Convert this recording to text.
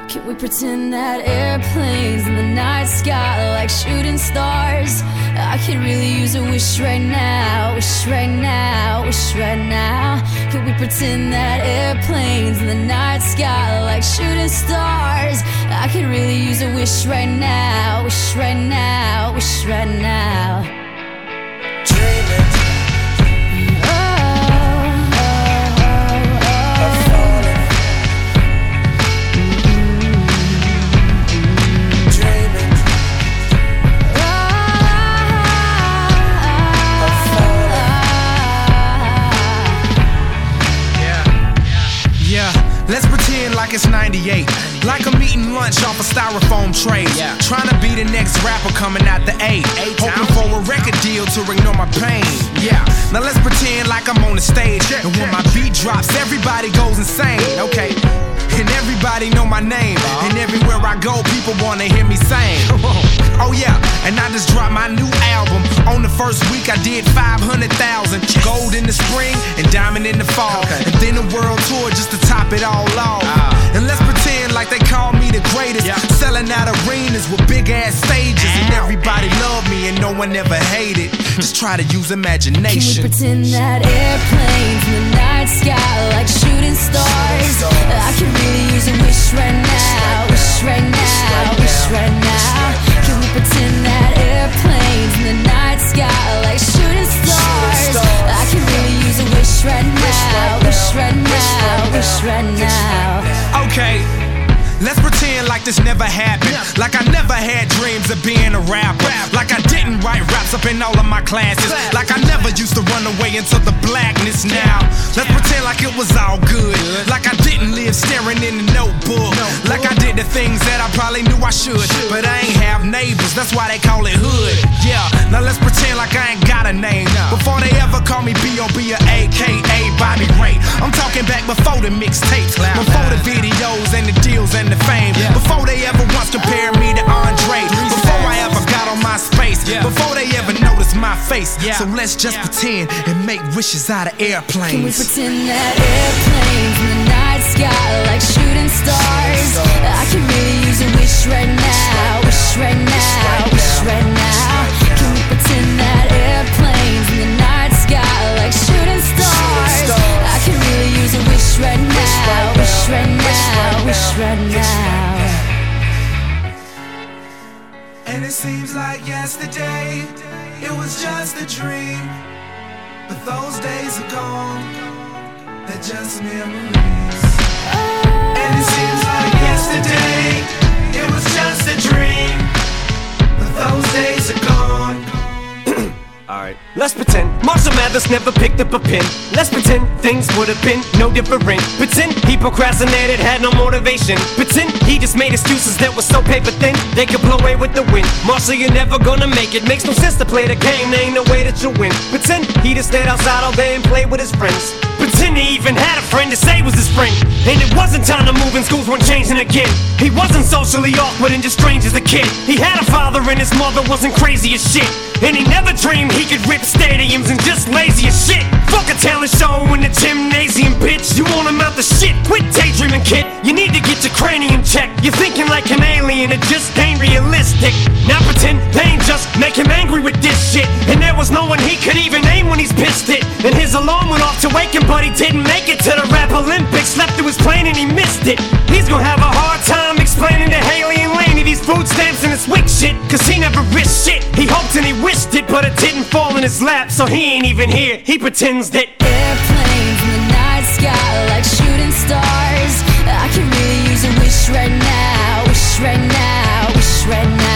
Can we pretend that airplanes in the night sky like shooting stars? I could really use a wish right now, wish right now, wish right now. Can we pretend that airplanes in the night sky like shooting stars? I could really use a wish right now, wish right now, wish right now. Dreaming. Let's pretend like it's 98. Like I'm eating lunch off a styrofoam tray. Trying to be the next rapper coming out the A. Hoping for a record deal to ignore my pain. Now let's pretend like I'm on the stage. And when my beat drops, everybody goes insane. Okay. And everybody know my name. And everywhere I go, people wanna hear me sing. Oh yeah, and I just dropped my new album. On the first week I did 500,000. Gold in the spring and diamond in the fall. And then a world tour just to top it all off. And let's pretend like they call me the greatest. Selling out arenas with big ass stages. And everybody love me and no one ever hated. Just try to use imagination. Can we pretend that airplanes in the night sky like shooting stars? I can really use a wish right now, wish right now, wish right now. Can we pretend that airplanes in the night sky like shooting stars? I can really use a wish right now, wish right now, wish right now. Okay. Let's pretend like this never happened. Like I never had dreams of being a rapper. Like I didn't write raps up in all of my classes. Like I never used to run away into the blackness now. Let's pretend like it was all good. Like I didn't live staring in the notebook. Like I did the things that I probably knew I should. But I ain't have neighbors, that's why they call it hood. Yeah, now let's pretend like I ain't got a name. Before they ever call me B.O.B. or A.K.A. Bobby Ray. I'm talking back before the mixtapes, before the videos and the deals and the fame. Before they ever once compared me to Andre. Before I ever got on my space. Before they ever noticed my face. So let's just pretend and make wishes out of airplanes. Can we pretend that airplanes in the night sky like shooting stars? I can really use a wish right now, wish right now, wish right now. Can we pretend that airplanes in the night sky like shooting stars? I can really use a wish right now, wish right now, wish right now. And it seems like yesterday, it was just a dream. But those days are gone, they're just memories. And it seems like yesterday, it was just a dream. But those days are gone. Alright, let's pretend Marshall Mathers never picked up a pen. Let's pretend things would have been no different. Pretend he procrastinated, had no motivation. Pretend he just made excuses that were so paper thin they could blow away with the wind. Marshall, you're never gonna make it. Makes no sense to play the game, there ain't no way that you'll win. Pretend he just stayed outside all day and played with his friends. Pretend he even had a friend to say was his friend. And it wasn't time to move and schools weren't changing again. He wasn't socially awkward and just strange as a kid. He had a father and his mother wasn't crazy as shit. And he never dreamed he could rip stadiums and just lazy as shit. Fuck a talent show in the gymnasium, bitch. You want him out the shit, quit daydreaming, kid. You need to get your cranium checked. You're thinking like an alien, it just ain't realistic. Now pretend they ain't just make him angry with this shit. And there was no one he could even name when he's pissed it. And his alarm went off to wake him, but he didn't make it to the rap Olympics. Slept through his plane and he missed it. He's gonna have a hard time explaining to Haley and Laney these food stamps and his wick shit. Cause he never risked shit. He hoped and he wished it, but it didn't fall in his lap. So he ain't even here, he pretends that airplanes in the night sky like shooting stars. I can really use a wish right now, wish right now, wish right now.